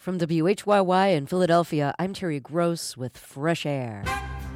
From WHYY in Philadelphia, I'm Terry Gross with Fresh Air.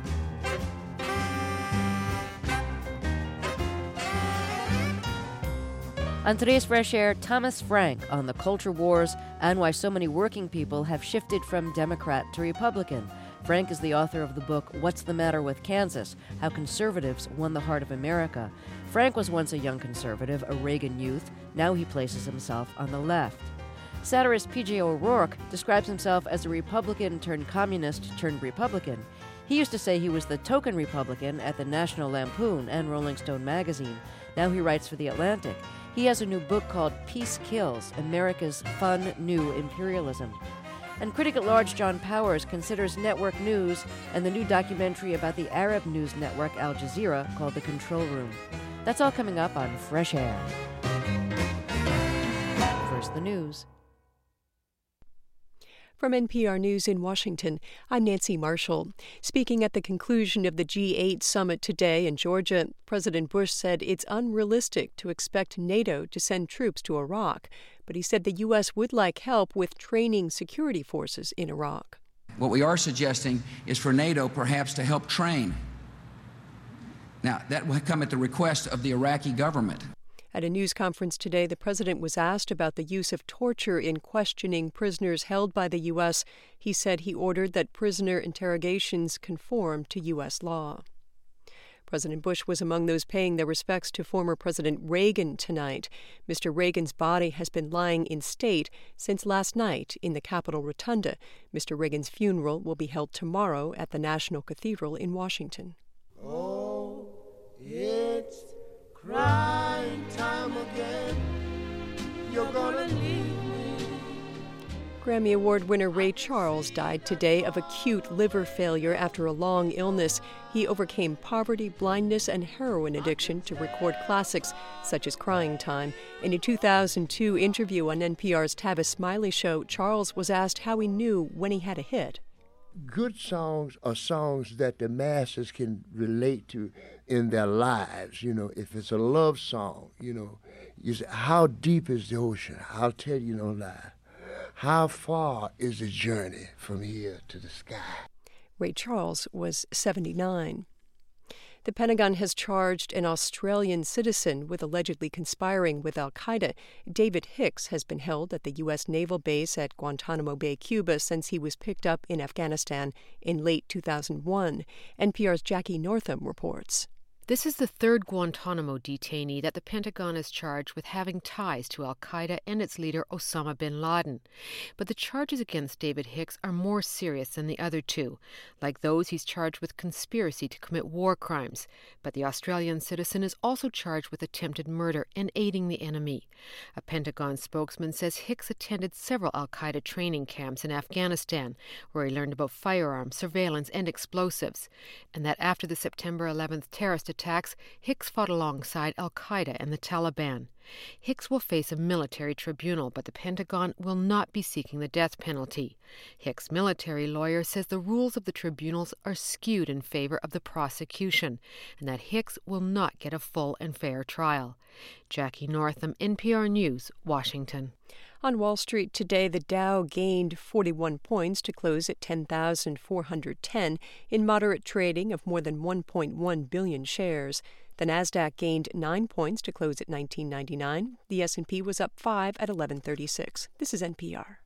On today's Fresh Air, Thomas Frank on the culture wars and why so many working people have shifted from Democrat to Republican. Frank is the author of the book, What's the Matter with Kansas? How Conservatives Won the Heart of America. Frank was once a young conservative, a Reagan youth. Now he places himself on the left. Satirist P.J. O'Rourke describes himself as a Republican turned communist turned Republican. He used to say he was the token Republican at the National Lampoon and Rolling Stone magazine. Now he writes for The Atlantic. He has a new book called Peace Kills, America's Fun New Imperialism. And critic-at-large John Powers considers network news and the new documentary about the Arab news network Al Jazeera called The Control Room. That's all coming up on Fresh Air. First, the news. From NPR News in Washington, I'm Nancy Marshall. Speaking at the conclusion of the G8 summit today in Georgia, President Bush said it's unrealistic to expect NATO to send troops to Iraq, but he said the U.S. would like help with training security forces in Iraq. What we are suggesting is for NATO perhaps to help train. Now, that will come at the request of the Iraqi government. At a news conference today, the president was asked about the use of torture in questioning prisoners held by the U.S. He said he ordered that prisoner interrogations conform to U.S. law. President Bush was among those paying their respects to former President Reagan tonight. Mr. Reagan's body has been lying in state since last night in the Capitol Rotunda. Mr. Reagan's funeral will be held tomorrow at the National Cathedral in Washington. Oh, it's crying time again. You're gonna leave me. Grammy Award winner Ray Charles died today of acute liver failure after a long illness. He overcame poverty, blindness, and heroin addiction to record classics such as Crying Time. In a 2002 interview on NPR's Tavis Smiley Show, Charles was asked how he knew when he had a hit. Good songs are songs that the masses can relate to in their lives. You know, if it's a love song, you say, how deep is the ocean? I'll tell you no lie. How far is the journey from here to the sky? Ray Charles was 79. The Pentagon has charged an Australian citizen with allegedly conspiring with al-Qaeda. David Hicks has been held at the U.S. naval base at Guantanamo Bay, Cuba, since he was picked up in Afghanistan in late 2001. NPR's Jackie Northam reports. This is the third Guantanamo detainee that the Pentagon has charged with having ties to al-Qaeda and its leader Osama bin Laden. But the charges against David Hicks are more serious than the other two. Like those, he's charged with conspiracy to commit war crimes. But the Australian citizen is also charged with attempted murder and aiding the enemy. A Pentagon spokesman says Hicks attended several al-Qaeda training camps in Afghanistan, where he learned about firearms, surveillance, and explosives, and that after the September 11th terrorist attacks, Hicks fought alongside al-Qaeda and the Taliban. Hicks will face a military tribunal, but the Pentagon will not be seeking the death penalty. Hicks' military lawyer says the rules of the tribunals are skewed in favor of the prosecution, and that Hicks will not get a full and fair trial. Jackie Northam, NPR News, Washington. On Wall Street today, the Dow gained 41 points to close at 10,410 in moderate trading of more than 1.1 billion shares. The Nasdaq gained 9 points to close at 1999. The S&P was up 5 at 1136. This is NPR.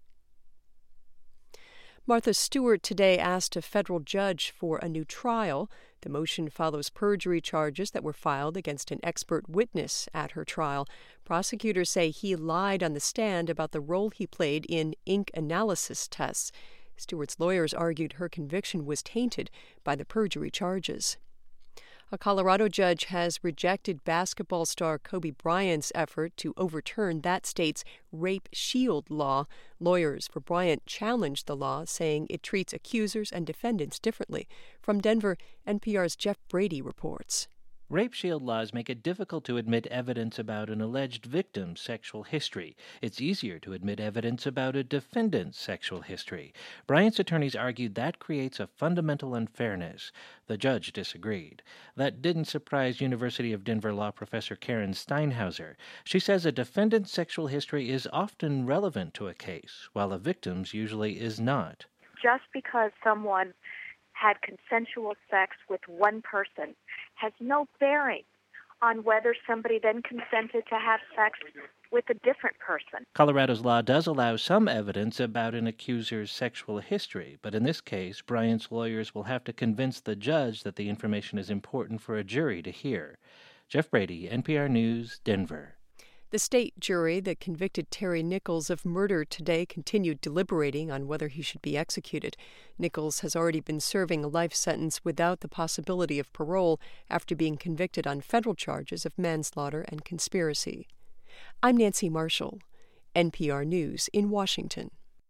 Martha Stewart today asked a federal judge for a new trial. The motion follows perjury charges that were filed against an expert witness at her trial. Prosecutors say he lied on the stand about the role he played in ink analysis tests. Stewart's lawyers argued her conviction was tainted by the perjury charges. A Colorado judge has rejected basketball star Kobe Bryant's effort to overturn that state's rape shield law. Lawyers for Bryant challenged the law, saying it treats accusers and defendants differently. From Denver, NPR's Jeff Brady reports. Rape shield laws make it difficult to admit evidence about an alleged victim's sexual history. It's easier to admit evidence about a defendant's sexual history. Bryant's attorneys argued that creates a fundamental unfairness. The judge disagreed. That didn't surprise University of Denver law professor Karen Steinhauser. She says a defendant's sexual history is often relevant to a case, while a victim's usually is not. Just because someone had consensual sex with one person has no bearing on whether somebody then consented to have sex with a different person. Colorado's law does allow some evidence about an accuser's sexual history, but in this case, Bryant's lawyers will have to convince the judge that the information is important for a jury to hear. Jeff Brady, NPR News, Denver. The state jury that convicted Terry Nichols of murder today continued deliberating on whether he should be executed. Nichols has already been serving a life sentence without the possibility of parole after being convicted on federal charges of manslaughter and conspiracy. I'm Nancy Marshall, NPR News in Washington.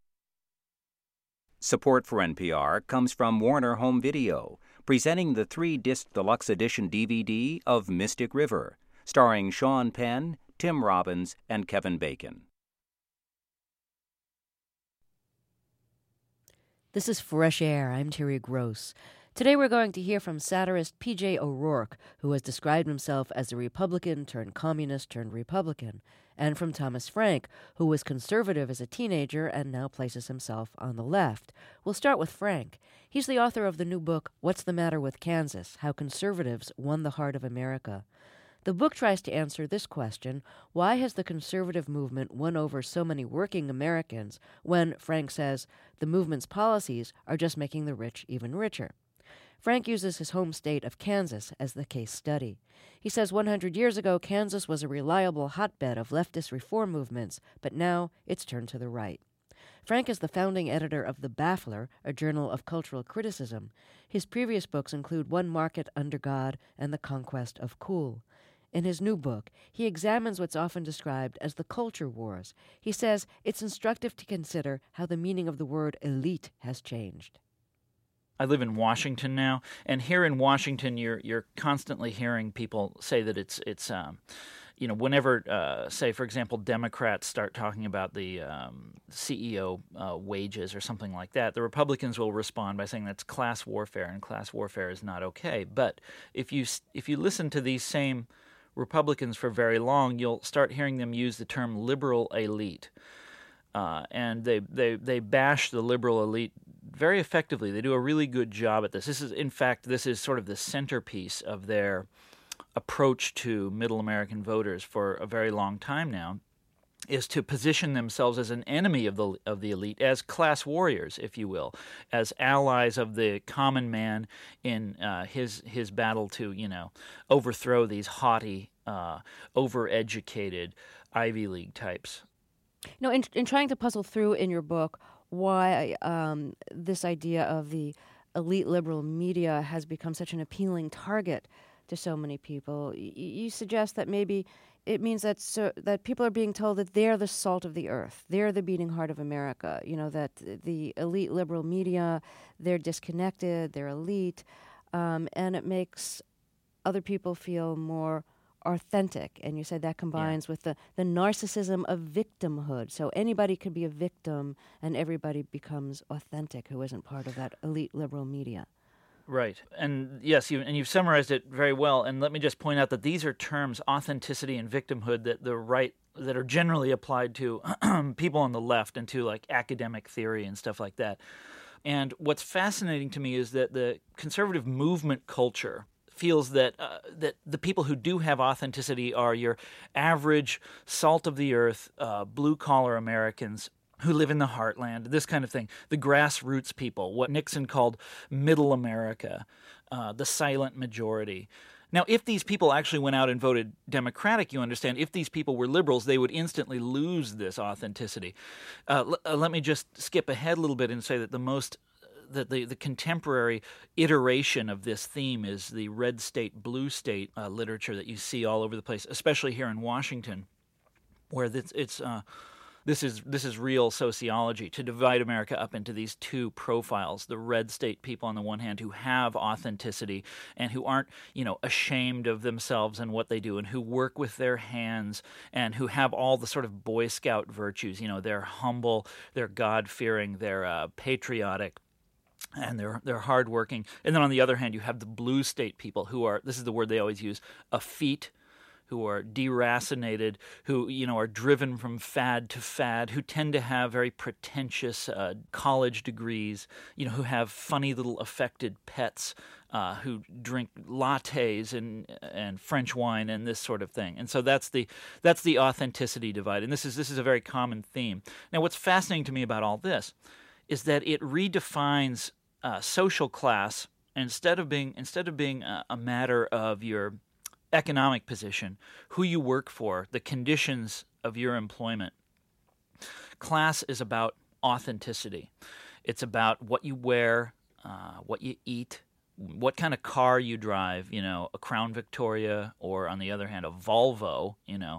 Support for NPR comes from Warner Home Video, presenting the 3-disc deluxe edition DVD of Mystic River, starring Sean Penn, Tim Robbins, and Kevin Bacon. This is Fresh Air. I'm Terry Gross. Today we're going to hear from satirist P.J. O'Rourke, who has described himself as a Republican turned communist turned Republican, and from Thomas Frank, who was conservative as a teenager and now places himself on the left. We'll start with Frank. He's the author of the new book, What's the Matter with Kansas? How Conservatives Won the Heart of America. The book tries to answer this question: why has the conservative movement won over so many working Americans when, Frank says, the movement's policies are just making the rich even richer? Frank uses his home state of Kansas as the case study. He says 100 years ago, Kansas was a reliable hotbed of leftist reform movements, but now it's turned to the right. Frank is the founding editor of The Baffler, a journal of cultural criticism. His previous books include One Market Under God and The Conquest of Cool. In his new book, he examines what's often described as the culture wars. He says it's instructive to consider how the meaning of the word elite has changed. I live in Washington now, and here in Washington, you're constantly hearing people say that it's whenever, say, for example, Democrats start talking about the CEO wages or something like that, the Republicans will respond by saying that's class warfare, and class warfare is not okay. But if you listen to these same Republicans for very long, you'll start hearing them use the term liberal elite. And they bash the liberal elite very effectively. They do a really good job at this. This is sort of the centerpiece of their approach to middle American voters for a very long time now, is to position themselves as an enemy of the elite, as class warriors, if you will, as allies of the common man in his battle to overthrow these haughty, overeducated Ivy League types. In trying to puzzle through in your book why this idea of the elite liberal media has become such an appealing target to so many people, you suggest that maybe it means that people are being told that they're the salt of the earth, they're the beating heart of America, that the elite liberal media, they're disconnected, they're elite, and it makes other people feel more authentic. And you said that combines with the narcissism of victimhood. So anybody could be a victim and everybody becomes authentic who isn't part of that elite liberal media. Right. And yes, you've summarized it very well. And let me just point out that these are terms, authenticity and victimhood, that are generally applied to people on the left and to like academic theory and stuff like that. And what's fascinating to me is that the conservative movement culture feels that the people who do have authenticity are your average salt of the earth, blue-collar Americans who live in the heartland, this kind of thing. The grassroots people, what Nixon called middle America, the silent majority. Now, if these people actually went out and voted Democratic, you understand, if these people were liberals, they would instantly lose this authenticity. Let me just skip ahead a little bit and say that the contemporary iteration of this theme is the red state, blue state literature that you see all over the place, especially here in Washington, where it's This is real sociology, to divide America up into these two profiles: the red state people on the one hand, who have authenticity and who aren't, ashamed of themselves and what they do, and who work with their hands, and who have all the sort of Boy Scout virtues. They're humble, they're God-fearing, they're patriotic, and they're hardworking. And then on the other hand, you have the blue state people who are, this is the word they always use, effete, who are deracinated, who are driven from fad to fad, who tend to have very pretentious college degrees, who have funny little affected pets, who drink lattes and French wine and this sort of thing. And so that's the authenticity divide. And this is a very common theme. Now, what's fascinating to me about all this is that it redefines social class. Instead of being a matter of your economic position, who you work for, the conditions of your employment. Class is about authenticity. It's about what you wear, what you eat, what kind of car you drive, a Crown Victoria, or on the other hand, a Volvo,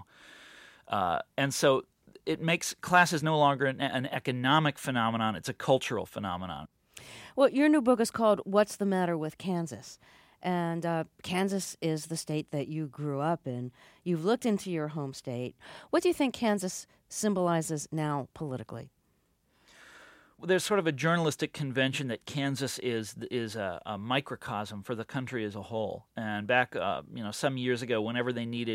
and so it makes class is no longer an economic phenomenon, it's a cultural phenomenon. Well, your new book is called What's the Matter with Kansas? And Kansas is the state that you grew up in. You've looked into your home state. What do you think Kansas symbolizes now politically? Well, there's sort of a journalistic convention that Kansas is a microcosm for the country as a whole. And back, some years ago, whenever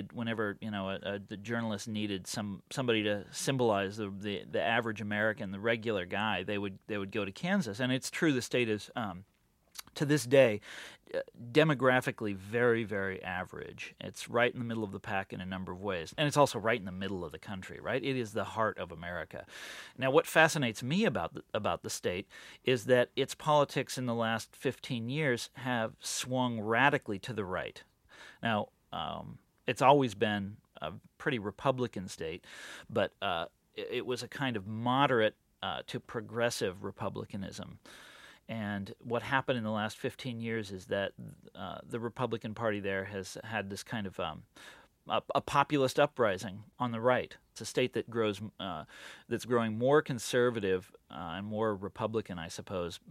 the journalist needed somebody to symbolize the average American, the regular guy, they would go to Kansas. And it's true, the state is to this day, demographically very, very average. It's right in the middle of the pack in a number of ways. And it's also right in the middle of the country, right? It is the heart of America. Now, what fascinates me about the state is that its politics in the last 15 years have swung radically to the right. Now, it's always been a pretty Republican state, but it was a kind of moderate to progressive republicanism. And what happened in the last 15 years is that the Republican Party there has had this kind of a populist uprising on the right. It's a state that that's growing more conservative and more Republican, I suppose,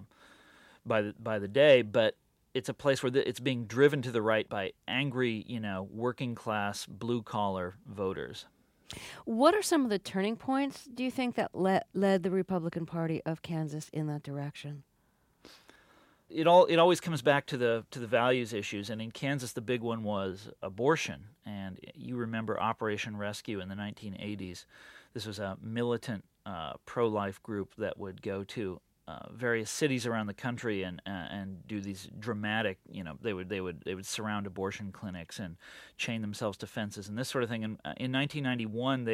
by the day. But it's a place where it's being driven to the right by angry, working class, blue collar voters. What are some of the turning points, do you think, that led the Republican Party of Kansas in that direction? It always comes back to the values issues, and in Kansas the big one was abortion. And you remember Operation Rescue in the 1980s. This was a militant pro-life group that would go to various cities around the country and do these dramatic, they would surround abortion clinics and chain themselves to fences and this sort of thing. And in 1991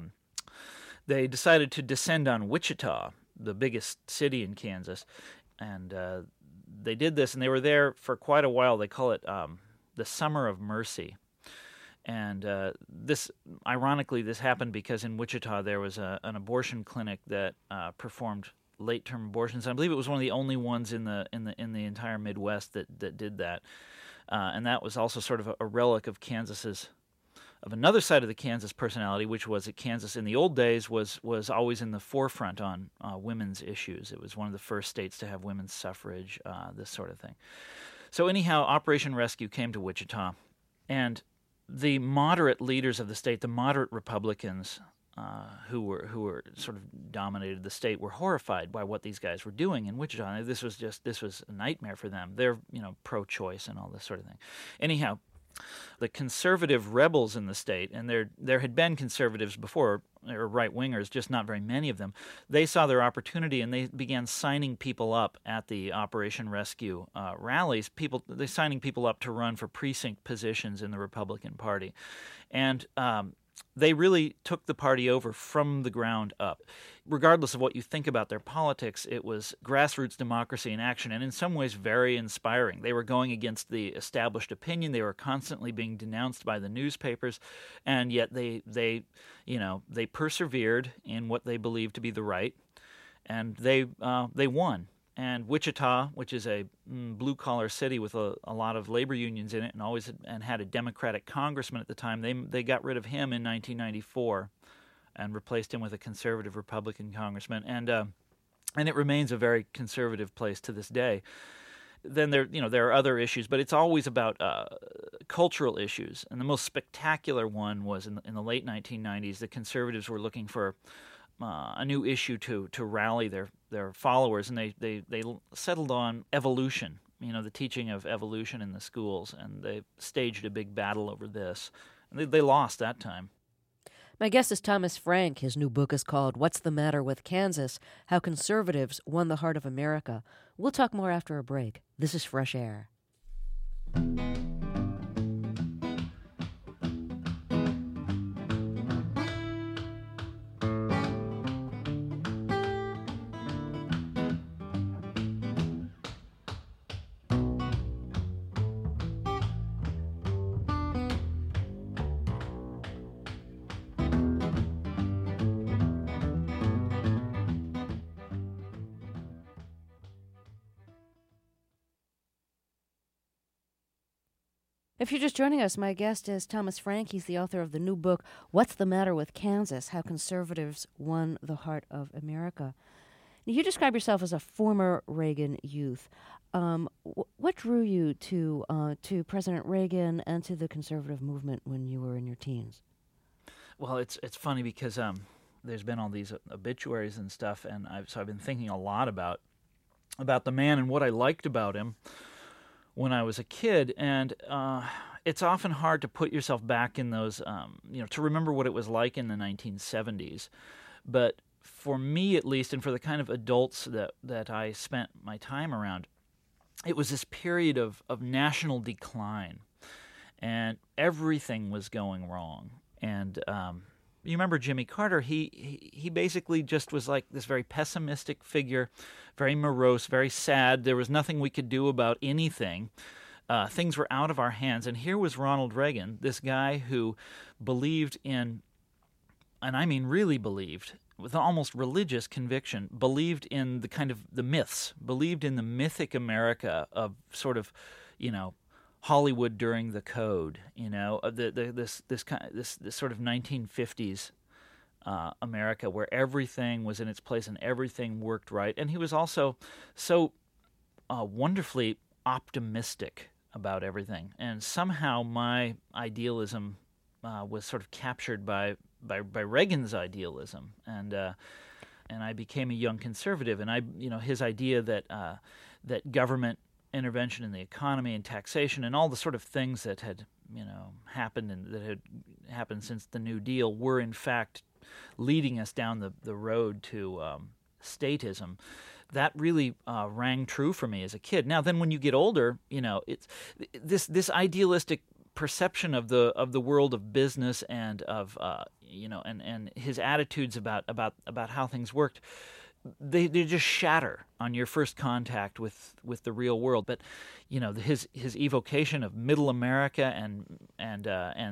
they decided to descend on Wichita, the biggest city in Kansas, and they did this, and they were there for quite a while. They call it the Summer of Mercy. And ironically, this happened because in Wichita there was an abortion clinic that performed late-term abortions. I believe it was one of the only ones in the entire Midwest that did that. And that was also sort of a relic of of another side of the Kansas personality, which was that Kansas in the old days was always in the forefront on women's issues. It was one of the first states to have women's suffrage, this sort of thing. So anyhow, Operation Rescue came to Wichita, and the moderate leaders of the state, the moderate Republicans who were sort of dominated the state, were horrified by what these guys were doing in Wichita. This was a nightmare for them. They're pro-choice and all this sort of thing. Anyhow, the conservative rebels in the state, and there had been conservatives before, or right-wingers, just not very many of them, they saw their opportunity and they began signing people up at the Operation Rescue rallies, they're signing people up to run for precinct positions in the Republican Party. And they really took the party over from the ground up. Regardless of what you think about their politics, it was grassroots democracy in action, and in some ways very inspiring. They were going against the established opinion. They were constantly being denounced by the newspapers, and yet they persevered in what they believed to be the right, and they won. And Wichita, which is a blue-collar city with a lot of labor unions in it, and had a Democratic congressman at the time, they got rid of him in 1994 and replaced him with a conservative Republican congressman, and it remains a very conservative place to this day. Then there are other issues, but it's always about cultural issues. And the most spectacular one was in the late 1990s. The conservatives were looking for a new issue to rally their followers, and they settled on evolution. The teaching of evolution in the schools, and they staged a big battle over this. And they lost that time. My guest is Thomas Frank. His new book is called What's the Matter with Kansas? How Conservatives Won the Heart of America. We'll talk more after a break. This is Fresh Air. If you're just joining us, my guest is Thomas Frank. He's the author of the new book, What's the Matter with Kansas? How Conservatives Won the Heart of America. Now, you describe yourself as a former Reagan youth. What drew you to President Reagan and to the conservative movement when you were in your teens? Well, it's funny because there's been all these obituaries and stuff, and I've been thinking a lot about the man and what I liked about him when I was a kid, and it's often hard to put yourself back in those, to remember what it was like in the 1970s. But for me, at least, and for the kind of adults that I spent my time around, it was this period of national decline, and everything was going wrong. And you remember Jimmy Carter, he basically just was like this very pessimistic figure, very morose, very sad. There was nothing we could do about anything. Things were out of our hands. And here was Ronald Reagan, this guy who believed in, and I mean really believed, with almost religious conviction, believed in the kind of the myths, believed in the mythic America of sort of, Hollywood during the Code, this sort of 1950s America where everything was in its place and everything worked right. And he was also so wonderfully optimistic about everything. And somehow my idealism was sort of captured by Reagan's idealism, and I became a young conservative. And his idea that government intervention in the economy and taxation and all the sort of things that had happened and that had happened since the New Deal were in fact leading us down the road to statism. That really rang true for me as a kid. Now then, when you get older, it's this idealistic perception of the world of business and of and his attitudes about how things worked. They just shatter on your first contact with the real world. But his evocation of middle America and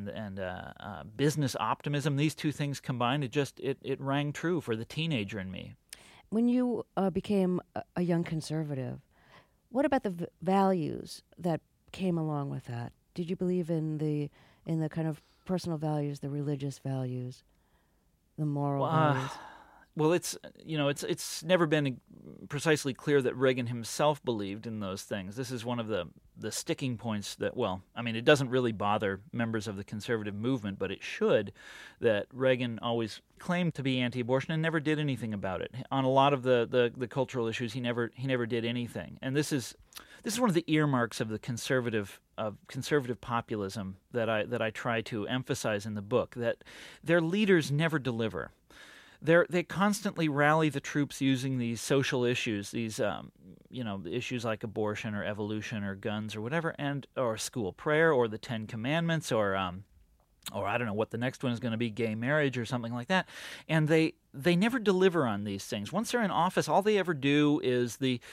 business optimism, these two things combined, it rang true for the teenager in me. When you became a young conservative, what about the values that came along with that? Did you believe in the kind of personal values, the religious values, the moral values? Well, it's never been precisely clear that Reagan himself believed in those things. This is one of the sticking points that, it doesn't really bother members of the conservative movement, but it should, that Reagan always claimed to be anti-abortion and never did anything about it. On a lot of the cultural issues, he never did anything. And this is one of the earmarks of the conservative populism that I try to emphasize in the book, that their leaders never deliver. They constantly rally the troops using these social issues, these issues like abortion or evolution or guns or whatever, or school prayer or the Ten Commandments or I don't know what the next one is going to be, gay marriage or something like that. And they never deliver on these things. Once they're in office, all they ever do is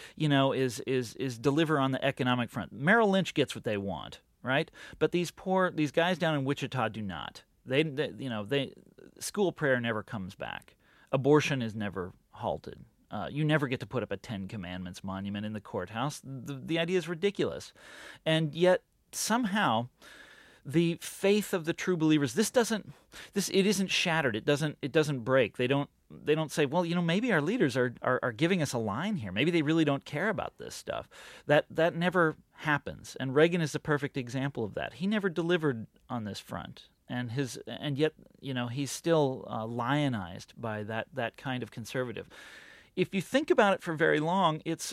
deliver on the economic front. Merrill Lynch gets what they want, right? But these guys down in Wichita do not. School prayer never comes back. Abortion is never halted. You never get to put up a Ten Commandments monument in the courthouse. The idea is ridiculous. And yet, somehow, the faith of the true believers. It isn't shattered. It doesn't break. They don't say, well, maybe our leaders are giving us a line here. Maybe they really don't care about this stuff. That never happens. And Reagan is the perfect example of that. He never delivered on this front. And yet he's still lionized by that kind of conservative. If you think about it for very long, it's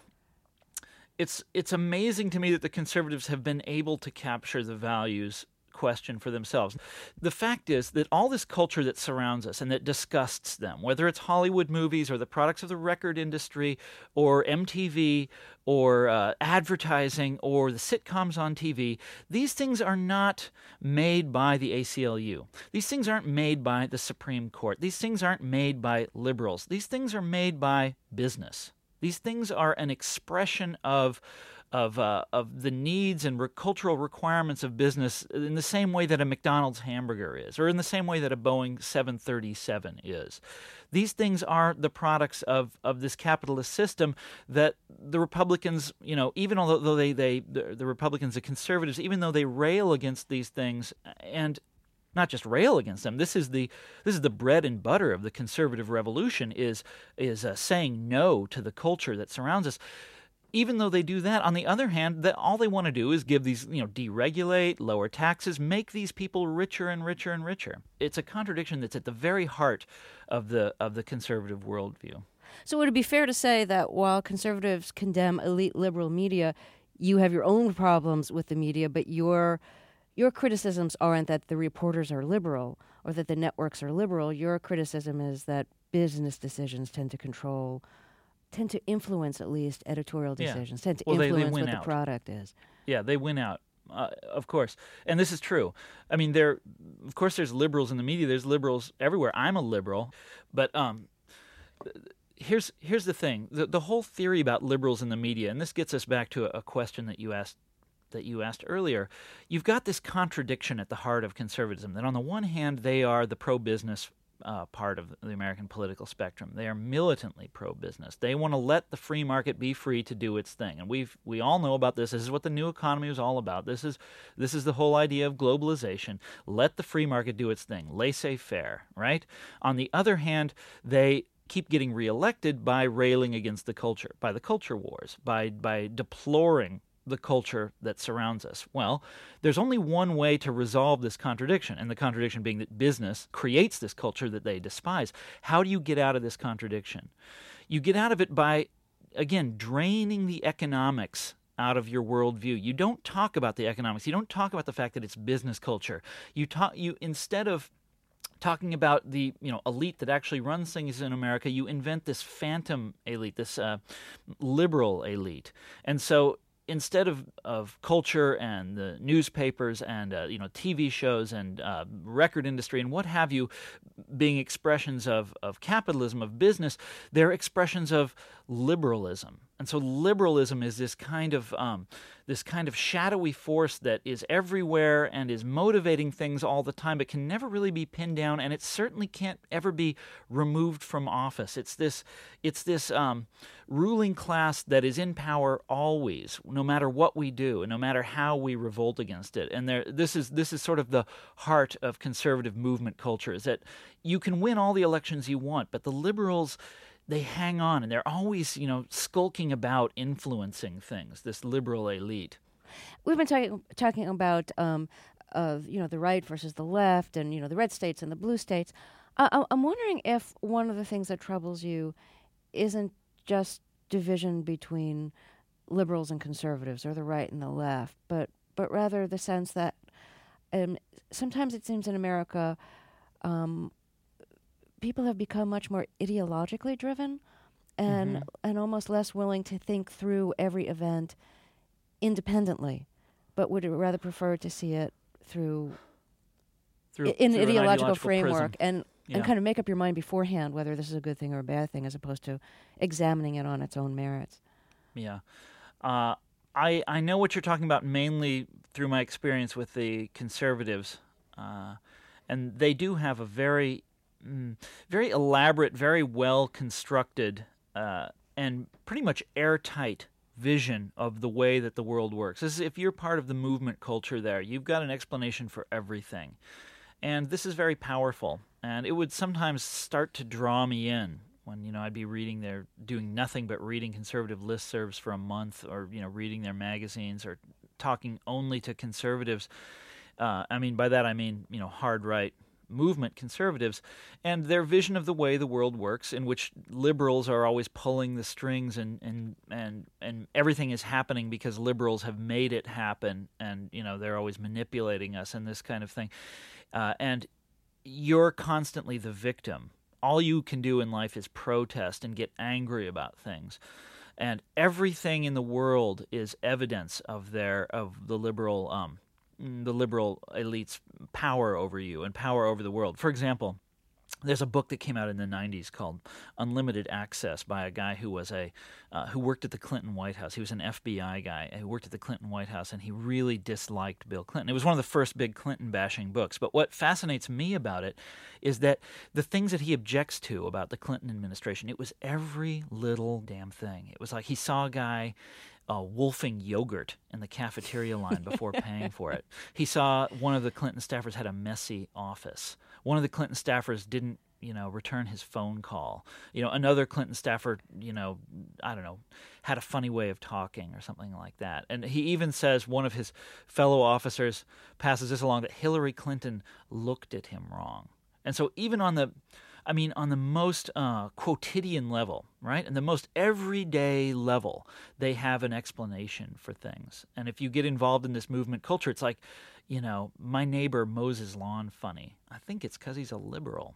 amazing to me that the conservatives have been able to capture the values question for themselves. The fact is that all this culture that surrounds us and that disgusts them, whether it's Hollywood movies or the products of the record industry or MTV or advertising or the sitcoms on TV, these things are not made by the ACLU. These things aren't made by the Supreme Court. These things aren't made by liberals. These things are made by business. These things are an expression of the needs and cultural requirements of business in the same way that a McDonald's hamburger is, or in the same way that a Boeing 737 is. These things are the products of this capitalist system that the Republicans, even although the Republicans, the conservatives, even though they rail against these things, and not just rail against them. This is the bread and butter of the conservative revolution is saying no to the culture that surrounds us. Even though they do that, on the other hand, all they want to do is give these, deregulate, lower taxes, make these people richer and richer and richer. It's a contradiction that's at the very heart of the conservative worldview. So would it be fair to say that while conservatives condemn elite liberal media, you have your own problems with the media, but your criticisms aren't that the reporters are liberal or that the networks are liberal. Your criticism is that business decisions tend to influence at least editorial decisions, tend to influence what the product is. Yeah, they win out, of course. And this is true. I mean, there's liberals in the media. There's liberals everywhere. I'm a liberal. But here's the thing. The whole theory about liberals in the media, and this gets us back to a question that you asked earlier, you've got this contradiction at the heart of conservatism, that on the one hand, they are the pro-business part of the American political spectrum. They are militantly pro-business. They want to let the free market be free to do its thing. And we all know about this. This is what the new economy is all about. This is the whole idea of globalization. Let the free market do its thing. Laissez-faire, right? On the other hand, they keep getting reelected by railing against the culture, by the culture wars, by deploring the culture that surrounds us. Well, there's only one way to resolve this contradiction, and the contradiction being that business creates this culture that they despise. How do you get out of this contradiction? You get out of it by, again, draining the economics out of your worldview. You don't talk about the economics. You don't talk about the fact that it's business culture. You instead of talking about the elite that actually runs things in America, you invent this phantom elite, this liberal elite. And so instead of culture and the newspapers and TV shows and record industry and what have you being expressions of capitalism, of business, they're expressions of liberalism. And so liberalism is this kind of shadowy force that is everywhere and is motivating things all the time, but can never really be pinned down, and it certainly can't ever be removed from office. It's this ruling class that is in power always, no matter what we do and no matter how we revolt against it. And this is sort of the heart of conservative movement culture, is that you can win all the elections you want, but the liberals, they hang on, and they're always, skulking about influencing things, this liberal elite. We've been talking about, the right versus the left and, the red states and the blue states. I'm wondering if one of the things that troubles you isn't just division between liberals and conservatives or the right and the left, but rather the sense that sometimes it seems in America people have become much more ideologically driven and almost less willing to think through every event independently, but would rather prefer to see it through an ideological framework and kind of make up your mind beforehand whether this is a good thing or a bad thing, as opposed to examining it on its own merits. Yeah. I know what you're talking about mainly through my experience with the conservatives, and they do have a very elaborate, very well constructed, and pretty much airtight vision of the way that the world works. This is, if you're part of the movement culture there, you've got an explanation for everything. And this is very powerful. And it would sometimes start to draw me in when, I'd be reading doing nothing but reading conservative listservs for a month, or, reading their magazines, or talking only to conservatives. By that I mean, hard right movement conservatives, and their vision of the way the world works, in which liberals are always pulling the strings, and everything is happening because liberals have made it happen, and they're always manipulating us and this kind of thing. And you're constantly the victim. All you can do in life is protest and get angry about things. And everything in the world is evidence of the liberal elite's power over you and power over the world. For example, there's a book that came out in the 90s called Unlimited Access by a guy who was who worked at the Clinton White House. He was an FBI guy who worked at the Clinton White House, and he really disliked Bill Clinton. It was one of the first big Clinton-bashing books. But what fascinates me about it is that the things that he objects to about the Clinton administration, it was every little damn thing. It was like he saw a guy wolfing yogurt in the cafeteria line before paying for it. He saw one of the Clinton staffers had a messy office. One of the Clinton staffers didn't, return his phone call. Another Clinton staffer, had a funny way of talking or something like that. And he even says one of his fellow officers passes this along, that Hillary Clinton looked at him wrong. And so even on the most quotidian level, right, and the most everyday level, they have an explanation for things. And if you get involved in this movement culture, it's like, my neighbor mows his lawn funny. I think it's because he's a liberal.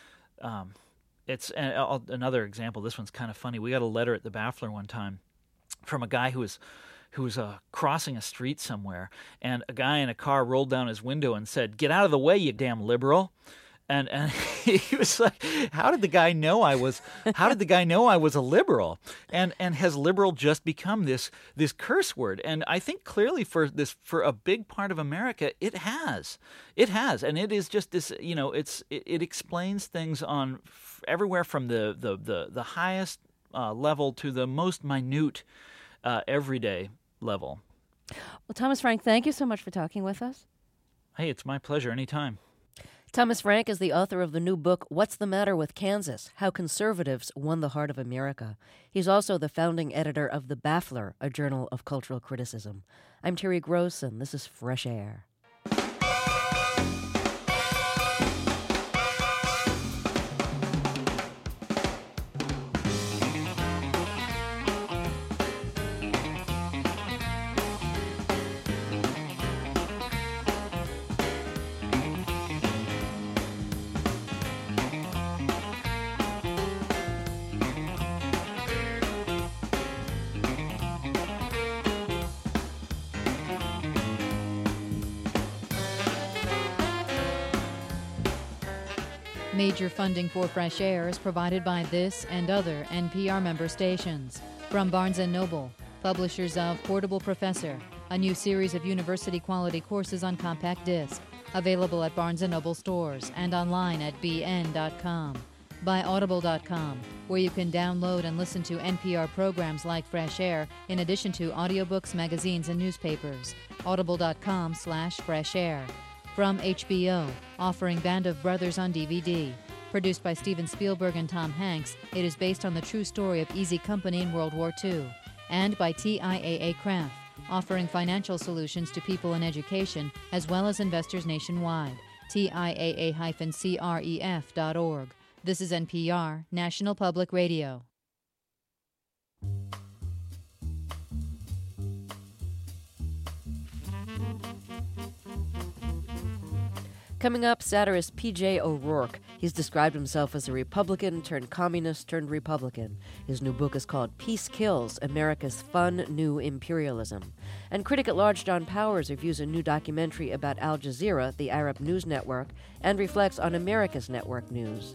It's another example. This one's kind of funny. We got a letter at the Baffler one time from a guy who was crossing a street somewhere, and a guy in a car rolled down his window and said, "Get out of the way, you damn liberal." And he was like, how did the guy know I was a liberal? And has liberal just become this curse word? And I think clearly for a big part of America, it has. And it is just this, it explains things on everywhere from the highest level to the most minute everyday level. Well, Thomas Frank, thank you so much for talking with us. Hey, it's my pleasure. Anytime. Thomas Frank is the author of the new book, What's the Matter with Kansas? How Conservatives Won the Heart of America. He's also the founding editor of The Baffler, a journal of cultural criticism. I'm Terry Gross, and this is Fresh Air. Major funding for Fresh Air is provided by this and other NPR member stations. From Barnes & Noble, publishers of Portable Professor, a new series of university-quality courses on compact disc, available at Barnes & Noble stores and online at bn.com. By Audible.com, where you can download and listen to NPR programs like Fresh Air, in addition to audiobooks, magazines, and newspapers. Audible.com/Fresh Air. From HBO, offering Band of Brothers on DVD. Produced by Steven Spielberg and Tom Hanks, it is based on the true story of Easy Company in World War II. And by TIAA Craft, offering financial solutions to people in education as well as investors nationwide. TIAA-CREF.org. This is NPR, National Public Radio. Coming up, satirist P.J. O'Rourke. He's described himself as a Republican turned communist turned Republican. His new book is called Peace Kills, America's Fun New Imperialism. And critic at large John Powers reviews a new documentary about Al Jazeera, the Arab news network, and reflects on America's network news.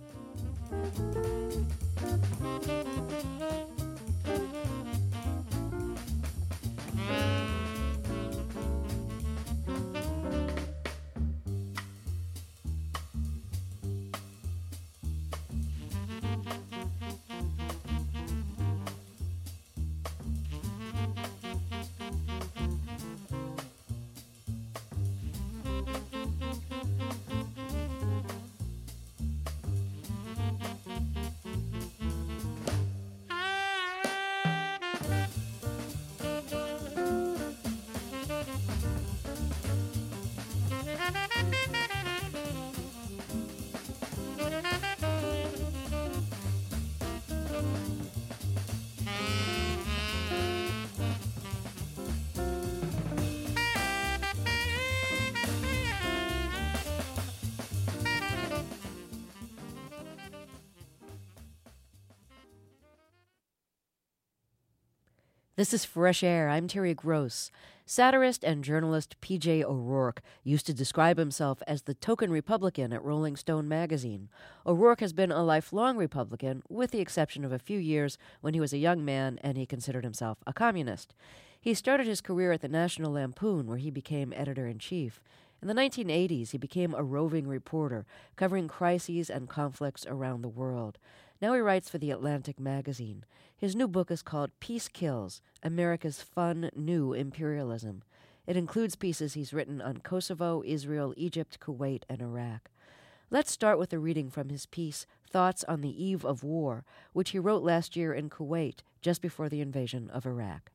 This is Fresh Air. I'm Terry Gross. Satirist and journalist P.J. O'Rourke used to describe himself as the token Republican at Rolling Stone magazine. O'Rourke has been a lifelong Republican, with the exception of a few years when he was a young man and he considered himself a communist. He started his career at the National Lampoon, where he became editor-in-chief. In the 1980s, he became a roving reporter, covering crises and conflicts around the world. Now he writes for The Atlantic magazine. His new book is called Peace Kills, America's Fun New Imperialism. It includes pieces he's written on Kosovo, Israel, Egypt, Kuwait, and Iraq. Let's start with a reading from his piece, Thoughts on the Eve of War, which he wrote last year in Kuwait, just before the invasion of Iraq.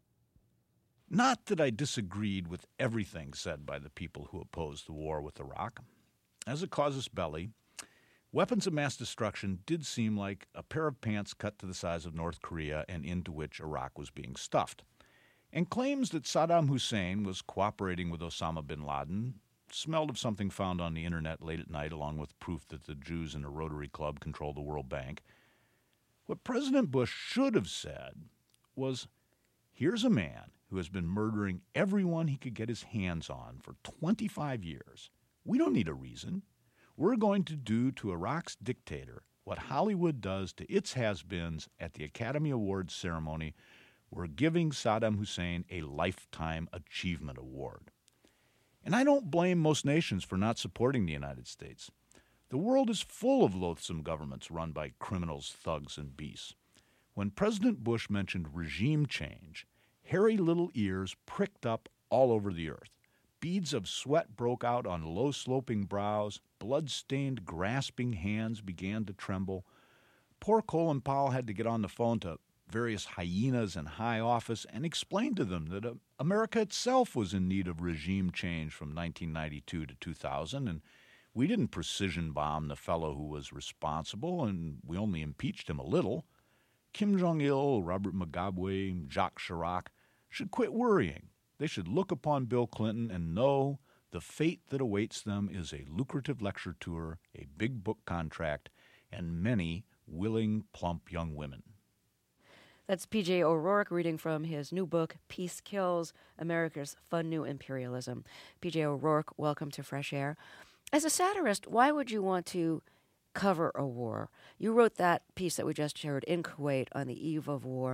Not that I disagreed with everything said by the people who opposed the war with Iraq. As a casus belli, weapons of mass destruction did seem like a pair of pants cut to the size of North Korea and into which Iraq was being stuffed. And claims that Saddam Hussein was cooperating with Osama bin Laden smelled of something found on the internet late at night, along with proof that the Jews in a Rotary Club control the World Bank. What President Bush should have said was, here's a man who has been murdering everyone he could get his hands on for 25 years. We don't need a reason. We're going to do to Iraq's dictator what Hollywood does to its has-beens at the Academy Awards ceremony. We're giving Saddam Hussein a Lifetime Achievement Award. And I don't blame most nations for not supporting the United States. The world is full of loathsome governments run by criminals, thugs, and beasts. When President Bush mentioned regime change, hairy little ears pricked up all over the earth. Beads of sweat broke out on low-sloping brows. Blood-stained, grasping hands began to tremble. Poor Colin Powell had to get on the phone to various hyenas in high office and explain to them that America itself was in need of regime change from 1992 to 2000, and we didn't precision bomb the fellow who was responsible, and we only impeached him a little. Kim Jong-il, Robert Mugabe, Jacques Chirac should quit worrying. They should look upon Bill Clinton and know the fate that awaits them is a lucrative lecture tour, a big book contract, and many willing, plump young women. That's P.J. O'Rourke reading from his new book, Peace Kills, America's Fun New Imperialism. P.J. O'Rourke, welcome to Fresh Air. As a satirist, why would you want to cover a war? You wrote that piece that we just heard in Kuwait on the eve of war.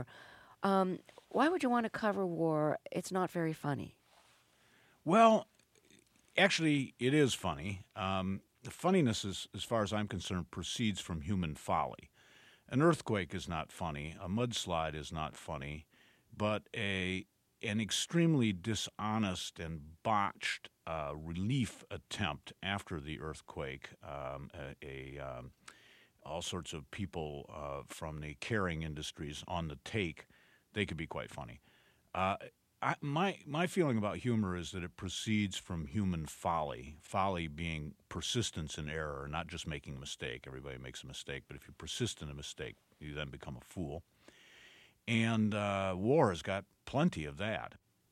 Why would you want to cover war? It's not very funny. Well, actually, it is funny. The funniness, as far as I'm concerned, proceeds from human folly. An earthquake is not funny. A mudslide is not funny. But an extremely dishonest and botched relief attempt after the earthquake, all sorts of people from the carrying industries on the take, they could be quite funny. My feeling about humor is that it proceeds from human folly, folly being persistence in error, not just making a mistake. Everybody makes a mistake, but if you persist in a mistake, you then become a fool. And war has got plenty of that.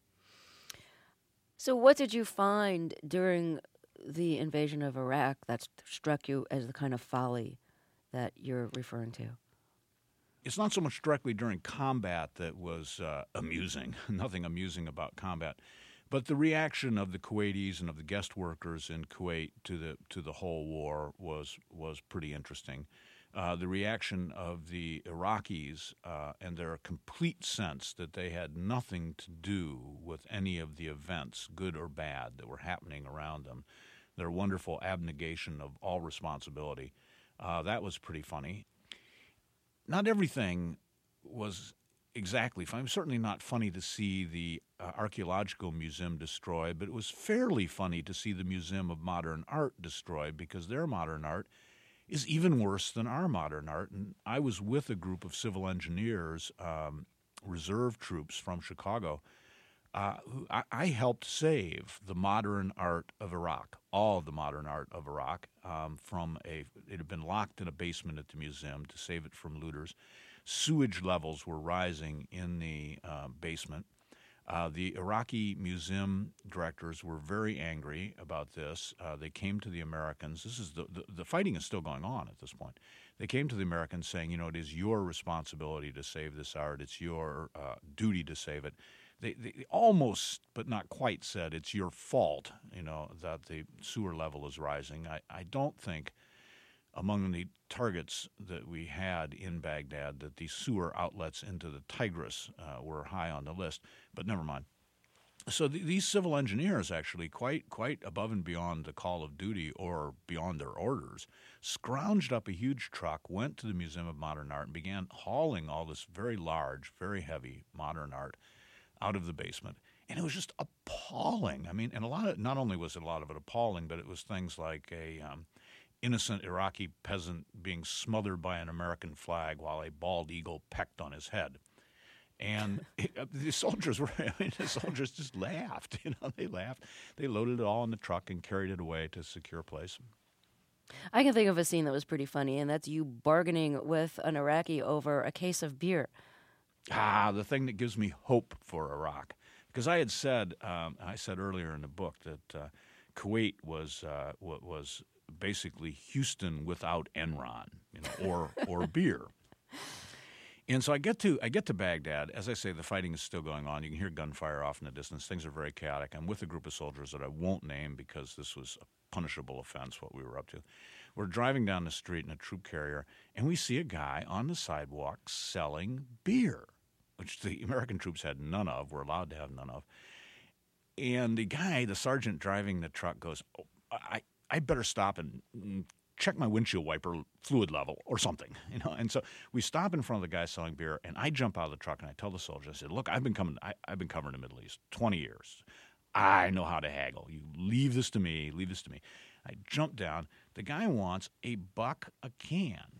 So what did you find during the invasion of Iraq that struck you as the kind of folly that you're referring to? It's not so much directly during combat that was amusing, nothing amusing about combat, but the reaction of the Kuwaitis and of the guest workers in Kuwait to the whole war was pretty interesting. The reaction of the Iraqis and their complete sense that they had nothing to do with any of the events, good or bad, that were happening around them, their wonderful abnegation of all responsibility, that was pretty funny. Not everything was exactly funny. It was certainly not funny to see the Archaeological Museum destroyed, but it was fairly funny to see the Museum of Modern Art destroyed because their modern art is even worse than our modern art. And I was with a group of civil engineers, reserve troops from Chicago, who I helped save the modern art of Iraq, all of the modern art of Iraq, it had been locked in a basement at the museum to save it from looters. Sewage levels were rising in the basement. The Iraqi museum directors were very angry about this. They came to the Americans. The fighting is still going on at this point. They came to the Americans saying, it is your responsibility to save this art. It's your duty to save it. They almost, but not quite, said it's your fault, that the sewer level is rising. I don't think among the targets that we had in Baghdad that the sewer outlets into the Tigris were high on the list, but never mind. So these civil engineers, actually quite above and beyond the call of duty or beyond their orders, scrounged up a huge truck, went to the Museum of Modern Art, and began hauling all this very large, very heavy modern art out of the basement. And it was just appalling. I mean, and not only was it a lot of it appalling, but it was things like a innocent Iraqi peasant being smothered by an American flag while a bald eagle pecked on his head. And the soldiers just laughed. They laughed. They loaded it all in the truck and carried it away to a secure place. I can think of a scene that was pretty funny, and that's you bargaining with an Iraqi over a case of beer. The thing that gives me hope for Iraq. Because I had said, earlier in the book that Kuwait was basically Houston without Enron, or beer. And so I get to Baghdad. As I say, the fighting is still going on. You can hear gunfire off in the distance. Things are very chaotic. I'm with a group of soldiers that I won't name because this was a punishable offense, what we were up to. We're driving down the street in a troop carrier, and we see a guy on the sidewalk selling beer, which the American troops had none of, were allowed to have none of. And the sergeant driving the truck goes, I better stop and check my windshield wiper fluid level or something, And so we stop in front of the guy selling beer, and I jump out of the truck and I tell the soldier, I said, look, I've been covering the Middle East 20 years. I know how to haggle. You leave this to me. I jump down. The guy wants $1 a can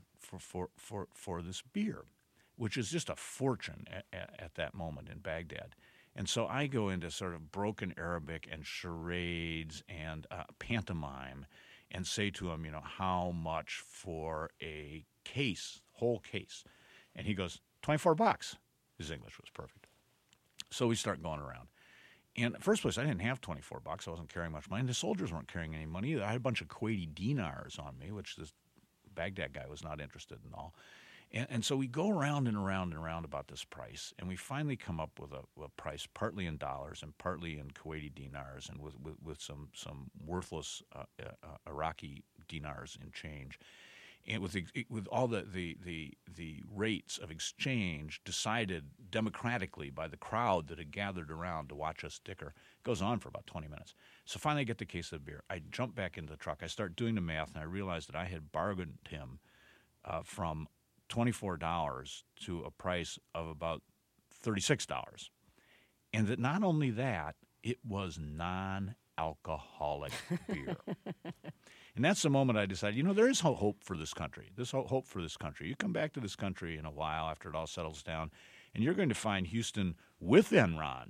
for this beer, which is just a fortune at that moment in Baghdad. And so I go into sort of broken Arabic and charades and pantomime and say to him, how much for a whole case? And he goes, $24. His English was perfect. So we start going around. And in the first place, I didn't have $24. I wasn't carrying much money. And the soldiers weren't carrying any money either. I had a bunch of Kuwaiti dinars on me, which this Baghdad guy was not interested in all. And so we go around and around and around about this price, and we finally come up with a price partly in dollars and partly in Kuwaiti dinars and with some worthless Iraqi dinars in change. And with all the rates of exchange decided democratically by the crowd that had gathered around to watch us dicker. It goes on for about 20 minutes. So finally I get the case of beer. I jump back into the truck. I start doing the math, and I realize that I had bargained him from $24 to a price of about $36. And that not only that, it was non-alcoholic beer. And that's the moment I decided, there is hope for this country. There's hope for this country. You come back to this country in a while after it all settles down, and you're going to find Houston with Enron.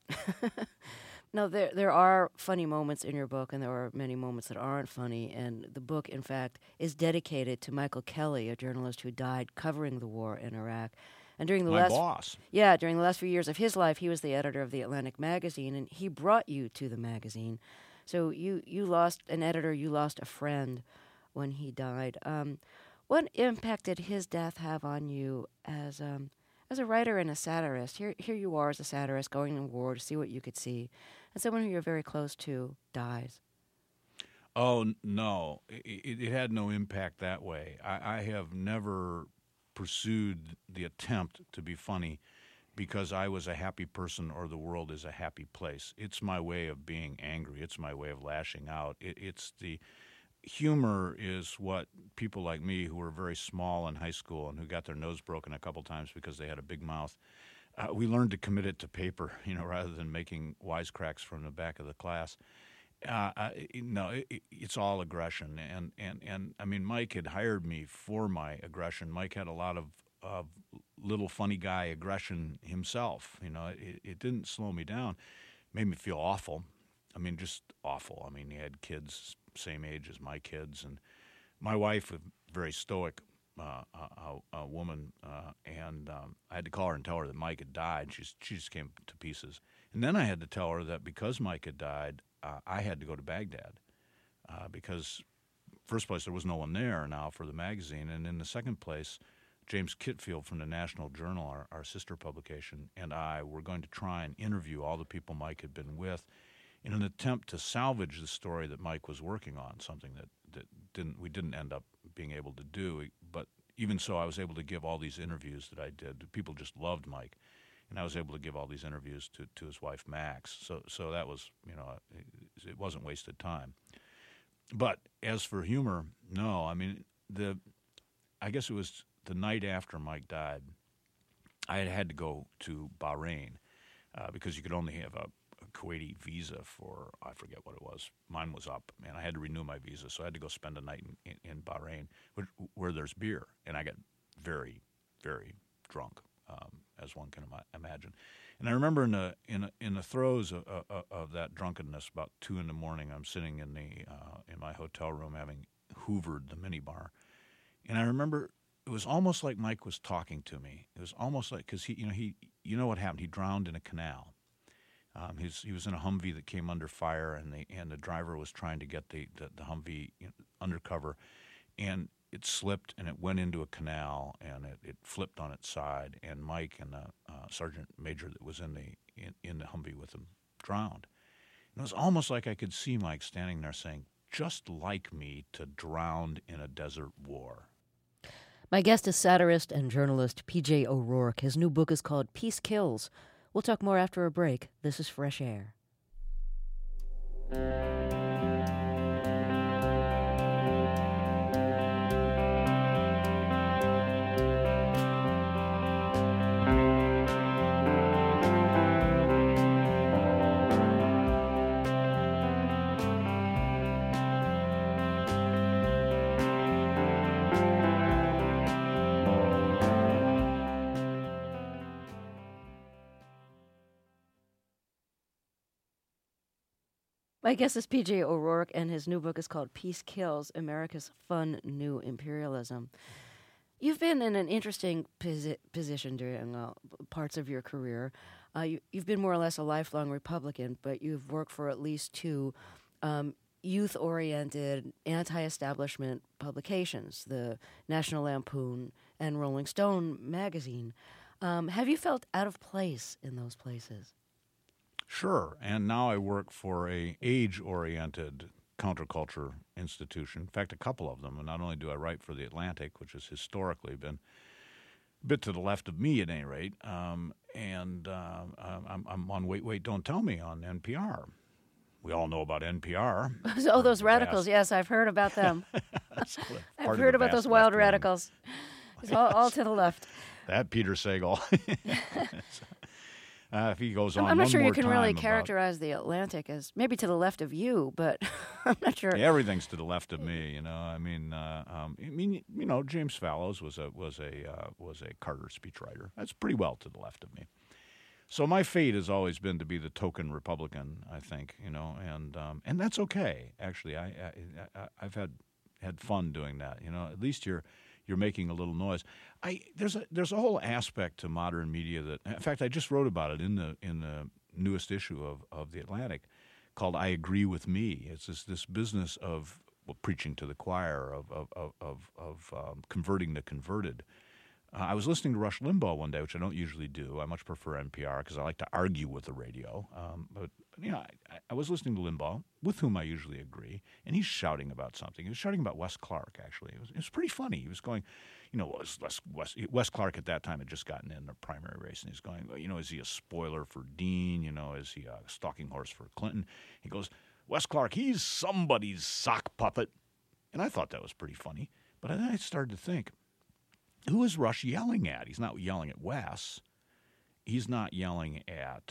No, there are funny moments in your book, and there are many moments that aren't funny. And the book, in fact, is dedicated to Michael Kelly, a journalist who died covering the war in Iraq. And during the boss. Yeah, during the last few years of his life, he was the editor of the Atlantic magazine, and he brought you to the magazine. So you lost an editor, you lost a friend when he died. What impact did his death have on you as a writer and a satirist? Here you are as a satirist going to war to see what you could see, and someone who you're very close to dies. Oh, no. It had no impact that way. I have never pursued the attempt to be funny because I was a happy person or the world is a happy place. It's my way of being angry. It's my way of lashing out. It's the humor is what people like me who were very small in high school and who got their nose broken a couple times because they had a big mouth, we learned to commit it to paper, rather than making wisecracks from the back of the class. It's all aggression. And I mean, Mike had hired me for my aggression. Mike had a lot of little funny guy aggression himself. It didn't slow me down. It made me feel awful. I mean, just awful. I mean, he had kids same age as my kids, and my wife, a very stoic woman, and I had to call her and tell her that Mike had died. She just came to pieces. And then I had to tell her that because Mike had died, I had to go to Baghdad because first place, there was no one there now for the magazine. And in the second place, James Kitfield from the National Journal, our sister publication, and I were going to try and interview all the people Mike had been with in an attempt to salvage the story that Mike was working on, something that we didn't end up being able to do. But even so, I was able to give all these interviews that I did. People just loved Mike. And I was able to give all these interviews to his wife, Max. So that was, it wasn't wasted time. But as for humor, no. I mean, I guess it was the night after Mike died, I had to go to Bahrain because you could only have a Kuwaiti visa for, I forget what it was. Mine was up, and I had to renew my visa. So I had to go spend a night in Bahrain where there's beer. And I got very, very drunk. As one can imagine, and I remember in the throes of that drunkenness, about 2 a.m, I'm sitting in my hotel room having hoovered the minibar, and I remember it was almost like Mike was talking to me. It was almost like because he what happened? He drowned in a canal. He was in a Humvee that came under fire, and the driver was trying to get the Humvee undercover, and it slipped and it went into a canal and it flipped on its side, and Mike and the sergeant major that was in the Humvee with him drowned. And it was almost like I could see Mike standing there saying, "Just like me to drown in a desert war." My guest is satirist and journalist P.J. O'Rourke. His new book is called Peace Kills. We'll talk more after a break. This is Fresh Air. My guest is P.J. O'Rourke, and his new book is called Peace Kills, America's Fun New Imperialism. You've been in an interesting position during parts of your career. You've been more or less a lifelong Republican, but you've worked for at least 2 youth-oriented, anti-establishment publications, the National Lampoon and Rolling Stone magazine. Have you felt out of place in those places? Sure, and now I work for a age-oriented counterculture institution. In fact, a couple of them. And not only do I write for The Atlantic, which has historically been a bit to the left of me at any rate, I'm on Wait, Don't Tell Me on NPR. We all know about NPR. Oh, those radicals. Yes, I've heard about them. I've heard about those wild radicals. It's all to the left. That Peter Sagal. If he goes on, I'm not sure you can really characterize The Atlantic as maybe to the left of you, but I'm not sure. Yeah, everything's to the left of me, James Fallows was a Carter speechwriter. That's pretty well to the left of me. So my fate has always been to be the token Republican, I think, and that's okay. Actually, I've had fun doing that. At least you're making a little noise. There's a whole aspect to modern media that, in fact, I just wrote about it in the newest issue of The Atlantic, called "I Agree with Me." It's this business of preaching to the choir, of converting the converted. I was listening to Rush Limbaugh one day, which I don't usually do. I much prefer NPR because I like to argue with the radio. But I was listening to Limbaugh, with whom I usually agree, and he's shouting about something. He was shouting about Wes Clark, actually. It was pretty funny. He was going, Wes Clark at that time had just gotten in the primary race, and he's going, is he a spoiler for Dean? Is he a stalking horse for Clinton? He goes, Wes Clark, he's somebody's sock puppet. And I thought that was pretty funny. But then I started to think, who is Rush yelling at? He's not yelling at Wes. He's not yelling at,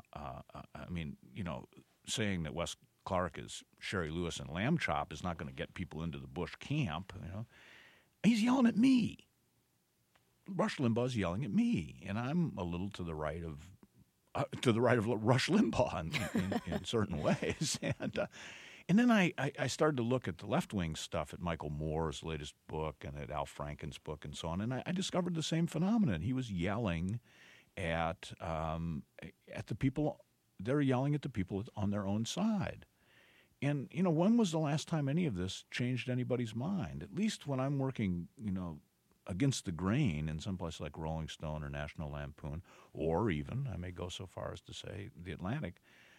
saying that Wes Clark is Sherry Lewis and Lamb Chop is not going to get people into the Bush camp. He's yelling at me. Rush Limbaugh's yelling at me, and I'm a little to the right of Rush Limbaugh in certain ways. And then I started to look at the left-wing stuff, at Michael Moore's latest book and at Al Franken's book and so on, and I discovered the same phenomenon. He was yelling at the people. They're yelling at the people on their own side. And, when was the last time any of this changed anybody's mind? At least when I'm working, against the grain in some place like Rolling Stone or National Lampoon, or even, I may go so far as to say, The Atlantic,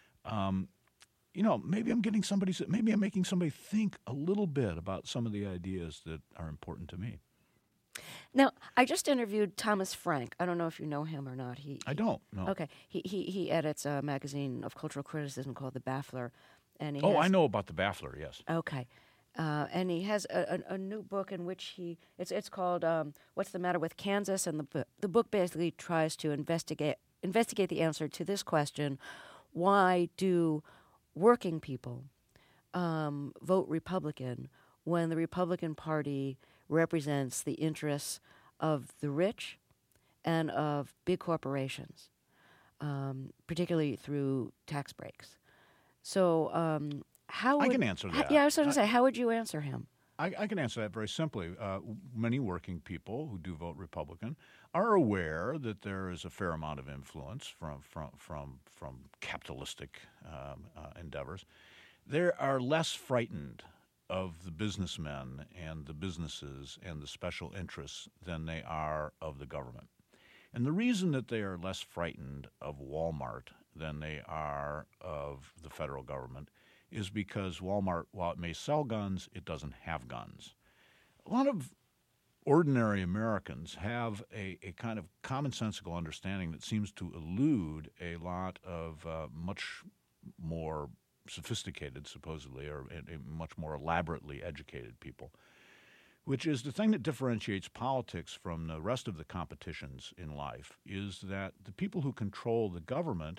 maybe I'm making somebody think a little bit about some of the ideas that are important to me. Now, I just interviewed Thomas Frank. I don't know if you know him or not. I don't, no. Okay. He edits a magazine of cultural criticism called The Baffler. And I know about The Baffler, yes. Okay. And he has a new book in which it's called What's the Matter with Kansas? And the book basically tries to investigate the answer to this question: why do working people vote Republican when the Republican Party represents the interests of the rich and of big corporations, particularly through tax breaks? So I can answer that. Yeah, I was going to say, how would you answer him? I can answer that very simply. Many working people who do vote Republican are aware that there is a fair amount of influence from capitalistic endeavors. They are less frightened of the businessmen and the businesses and the special interests than they are of the government. And the reason that they are less frightened of Walmart than they are of the federal government is because Walmart, while it may sell guns, it doesn't have guns. A lot of ordinary Americans have a kind of commonsensical understanding that seems to elude a lot of much more sophisticated, supposedly, or much more elaborately educated people, which is the thing that differentiates politics from the rest of the competitions in life, is that the people who control the government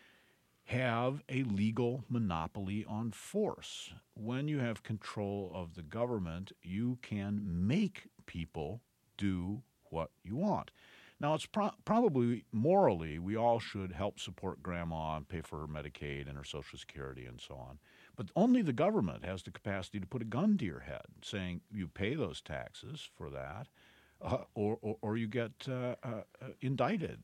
have a legal monopoly on force. When you have control of the government, you can make people do what you want. Now, it's probably morally we all should help support grandma and pay for her Medicaid and her Social Security and so on. But only the government has the capacity to put a gun to your head saying you pay those taxes for that, or you get indicted.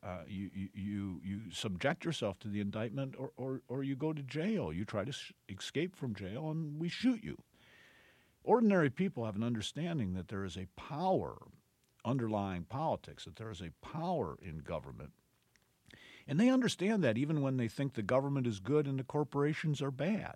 You subject yourself to the indictment, or you go to jail. You try to escape from jail, and we shoot you. Ordinary people have an understanding that there is a power underlying politics, that there is a power in government. And they understand that even when they think the government is good and the corporations are bad.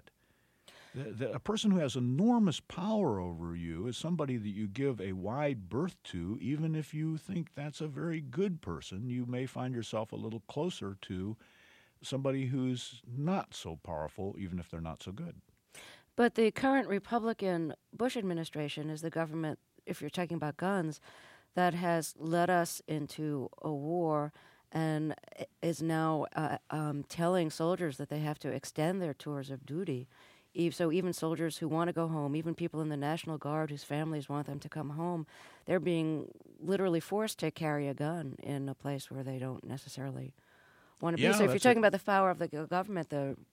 A person who has enormous power over you is somebody that you give a wide berth to. Even if you think that's a very good person, you may find yourself a little closer to somebody who's not so powerful, even if they're not so good. But the current Republican Bush administration is the government, if you're talking about guns, that has led us into a war and is now telling soldiers that they have to extend their tours of duty. So even soldiers who want to go home, even people in the National Guard whose families want them to come home, they're being literally forced to carry a gun in a place where they don't necessarily want to be. So if you're talking about the power of the government,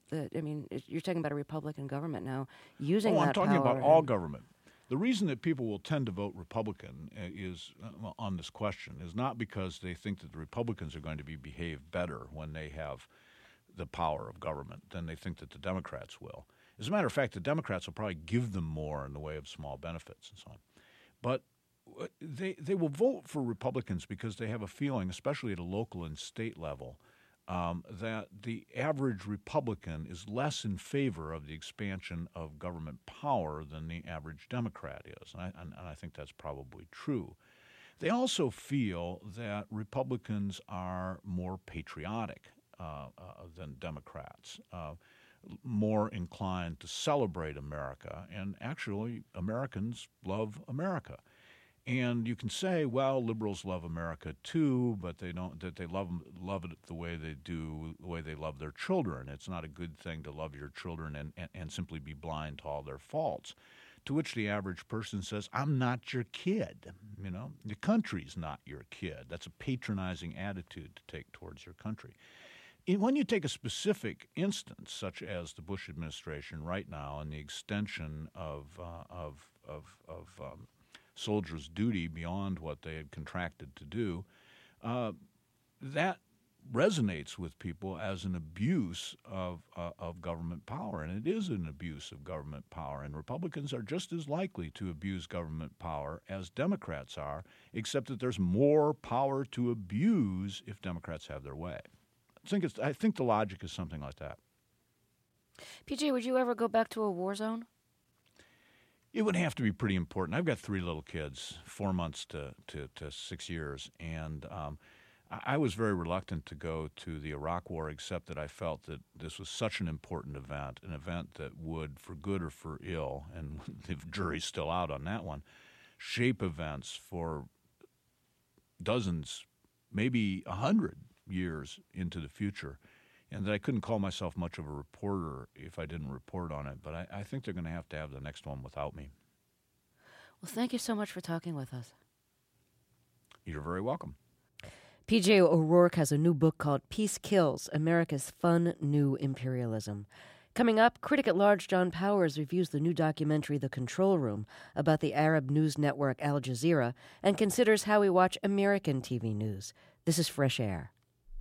you're talking about a Republican government now using that power. I'm talking about all government. The reason that people will tend to vote Republican is on this question is not because they think that the Republicans are going to behave better when they have the power of government than they think that the Democrats will. As a matter of fact, the Democrats will probably give them more in the way of small benefits and so on. But they will vote for Republicans because they have a feeling, especially at a local and state level, that the average Republican is less in favor of the expansion of government power than the average Democrat is. And I think that's probably true. They also feel that Republicans are more patriotic than Democrats, more inclined to celebrate America. And actually, Americans love America. And you can say, well, liberals love America too, but they don't. That they love it the way they do, the way they love their children. It's not a good thing to love your children and simply be blind to all their faults. To which the average person says, I'm not your kid. The country's not your kid. That's a patronizing attitude to take towards your country. When you take a specific instance, such as the Bush administration right now and the extension of soldiers' duty beyond what they had contracted to do, that resonates with people as an abuse of government power, and it is an abuse of government power. And Republicans are just as likely to abuse government power as Democrats are, except that there's more power to abuse if Democrats have their way. I think the logic is something like that. PJ, would you ever go back to a war zone? It would have to be pretty important. I've got 3 little kids, 4 months to 6 years, and I was very reluctant to go to the Iraq War, except that I felt that this was such an important event, an event that would, for good or for ill, and the jury's still out on that one, shape events for dozens, maybe 100 years into the future, and that I couldn't call myself much of a reporter if I didn't report on it. But I think they're going to have the next one without me. Well, thank you so much for talking with us. You're very welcome. PJ O'Rourke has a new book called Peace Kills, America's Fun New Imperialism. Coming up, critic at large John Powers reviews the new documentary The Control Room about the Arab news network Al Jazeera and considers how we watch American TV news. This is Fresh Air.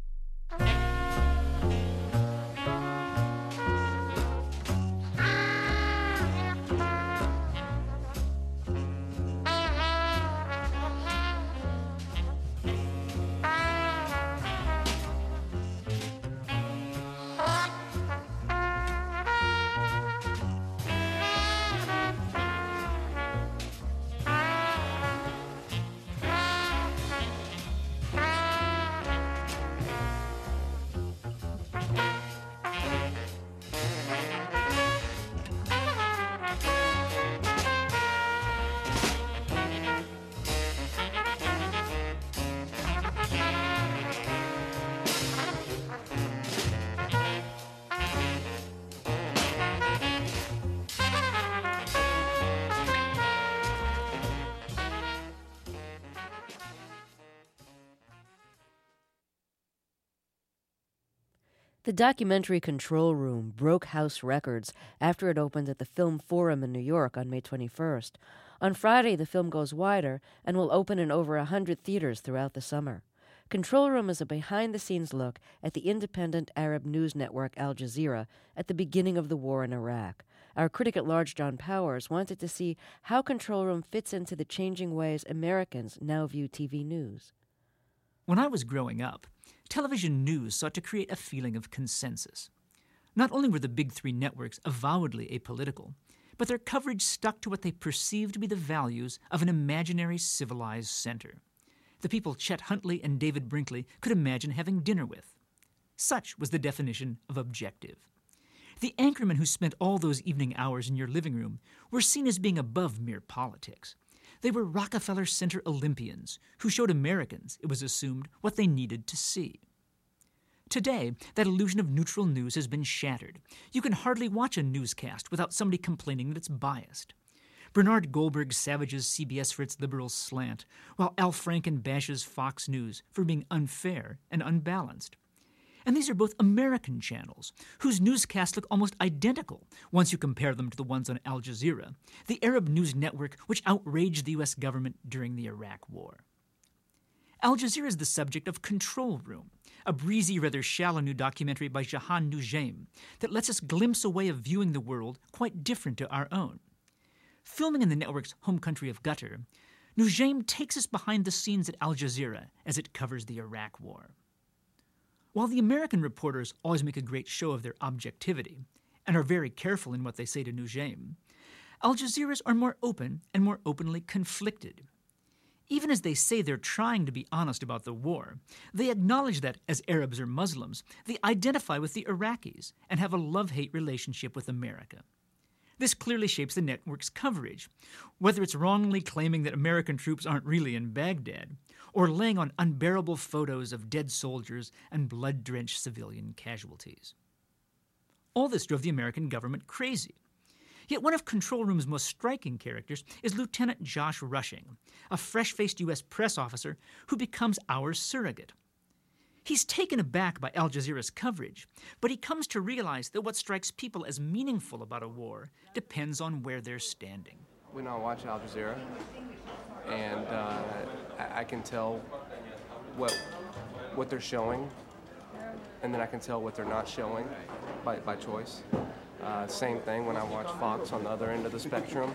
The documentary Control Room broke house records after it opened at the Film Forum in New York on May 21st. On Friday, the film goes wider and will open in over 100 theaters throughout the summer. Control Room is a behind-the-scenes look at the independent Arab news network Al Jazeera at the beginning of the war in Iraq. Our critic at large, John Powers, wanted to see how Control Room fits into the changing ways Americans now view TV news. When I was growing up, television news sought to create a feeling of consensus. Not only were the big 3 networks avowedly apolitical, but their coverage stuck to what they perceived to be the values of an imaginary civilized center, the people Chet Huntley and David Brinkley could imagine having dinner with. Such was the definition of objective. The anchormen who spent all those evening hours in your living room were seen as being above mere politics. They were Rockefeller Center Olympians who showed Americans, it was assumed, what they needed to see. Today, that illusion of neutral news has been shattered. You can hardly watch a newscast without somebody complaining that it's biased. Bernard Goldberg savages CBS for its liberal slant, while Al Franken bashes Fox News for being unfair and unbalanced. And these are both American channels, whose newscasts look almost identical once you compare them to the ones on Al Jazeera, the Arab news network which outraged the U.S. government during the Iraq War. Al Jazeera is the subject of Control Room, a breezy, rather shallow new documentary by Jahan Noujaim that lets us glimpse a way of viewing the world quite different to our own. Filming in the network's home country of Qatar, Noujaim takes us behind the scenes at Al Jazeera as it covers the Iraq War. While the American reporters always make a great show of their objectivity and are very careful in what they say to Noujaim, Al Jazeera's are more open and more openly conflicted. Even as they say they're trying to be honest about the war, they acknowledge that, as Arabs or Muslims, they identify with the Iraqis and have a love-hate relationship with America. This clearly shapes the network's coverage, whether it's wrongly claiming that American troops aren't really in Baghdad, or laying on unbearable photos of dead soldiers and blood-drenched civilian casualties. All this drove the American government crazy. Yet one of Control Room's most striking characters is Lieutenant Josh Rushing, a fresh-faced U.S. press officer who becomes our surrogate. He's taken aback by Al Jazeera's coverage, but he comes to realize that what strikes people as meaningful about a war depends on where they're standing. We now watch Al Jazeera, and I can tell what they're showing and then I can tell what they're not showing by choice. Same thing when I watch Fox on the other end of the spectrum.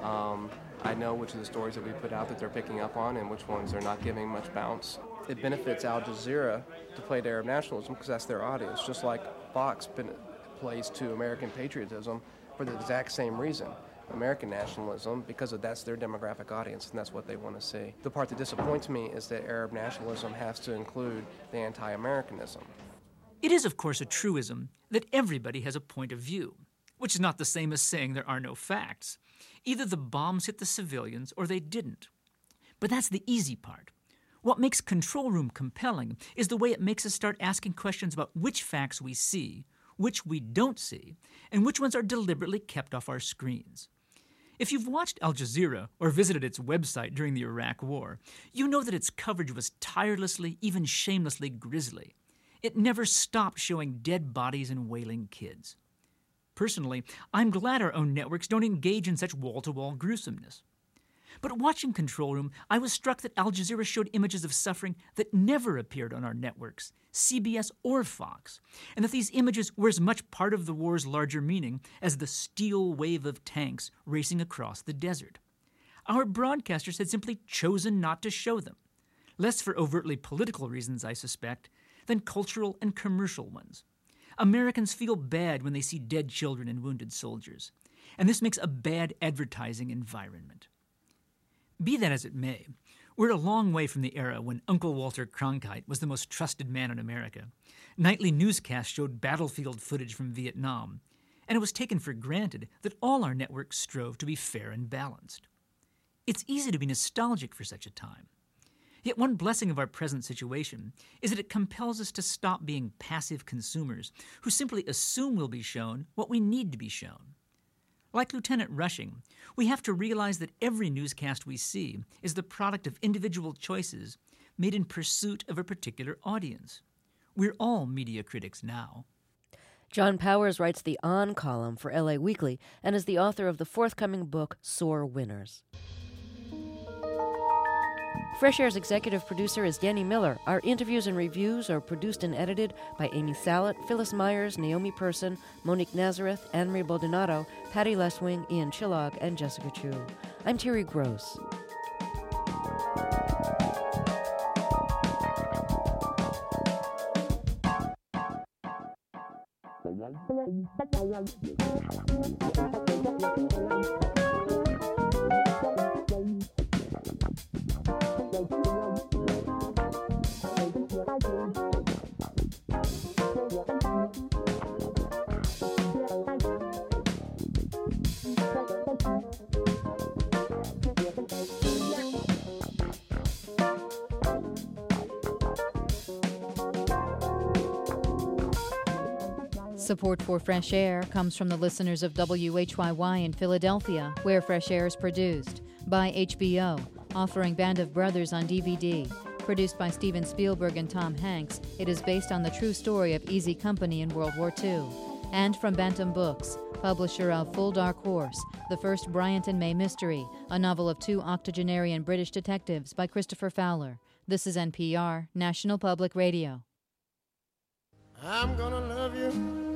I know which of the stories that we put out that they're picking up on and which ones they're not giving much bounce. It benefits Al Jazeera to play to Arab nationalism because that's their audience, just like Fox plays to American patriotism for the exact same reason. American nationalism, because that's their demographic audience, and that's what they want to see. The part that disappoints me is that Arab nationalism has to include the anti-Americanism. It is, of course, a truism that everybody has a point of view, which is not the same as saying there are no facts. Either the bombs hit the civilians or they didn't. But that's the easy part. What makes Control Room compelling is the way it makes us start asking questions about which facts we see, which we don't see, and which ones are deliberately kept off our screens. If you've watched Al Jazeera or visited its website during the Iraq War, you know that its coverage was tirelessly, even shamelessly grisly. It never stopped showing dead bodies and wailing kids. Personally, I'm glad our own networks don't engage in such wall-to-wall gruesomeness. But watching Control Room, I was struck that Al Jazeera showed images of suffering that never appeared on our networks, CBS or Fox, and that these images were as much part of the war's larger meaning as the steel wave of tanks racing across the desert. Our broadcasters had simply chosen not to show them, less for overtly political reasons, I suspect, than cultural and commercial ones. Americans feel bad when they see dead children and wounded soldiers, and this makes a bad advertising environment. Be that as it may, we're a long way from the era when Uncle Walter Cronkite was the most trusted man in America. Nightly newscasts showed battlefield footage from Vietnam, and it was taken for granted that all our networks strove to be fair and balanced. It's easy to be nostalgic for such a time. Yet one blessing of our present situation is that it compels us to stop being passive consumers who simply assume we'll be shown what we need to be shown. Like Lieutenant Rushing, we have to realize that every newscast we see is the product of individual choices made in pursuit of a particular audience. We're all media critics now. John Powers writes the On column for LA Weekly and is the author of the forthcoming book, Sore Winners. Fresh Air's executive producer is Danny Miller. Our interviews and reviews are produced and edited by Amy Salet, Phyllis Myers, Naomi Person, Monique Nazareth, Anne-Marie Baldonado, Patty Leswing, Ian Chillog, and Jessica Chu. I'm Thierry Gross. Support for Fresh Air comes from the listeners of WHYY in Philadelphia, where Fresh Air is produced, by HBO, offering Band of Brothers on DVD. Produced by Steven Spielberg and Tom Hanks, it is based on the true story of Easy Company in World War II. And from Bantam Books, publisher of Full Dark Horse, the first Bryant and May mystery, a novel of two octogenarian British detectives by Christopher Fowler. This is NPR, National Public Radio. I'm gonna love you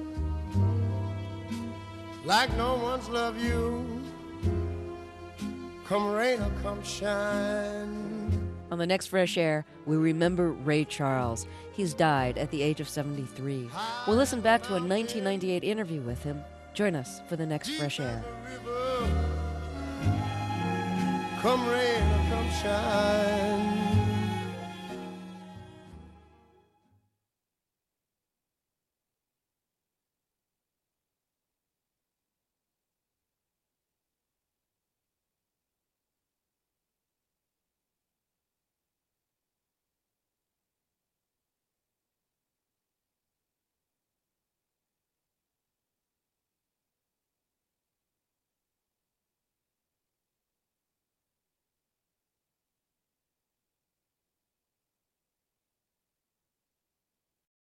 like no one's loved you, come rain or come shine. On the next Fresh Air, we remember Ray Charles. He's died at the age of 73. We'll listen back to a 1998 interview with him. Join us for the next Fresh Air. Come rain or come shine.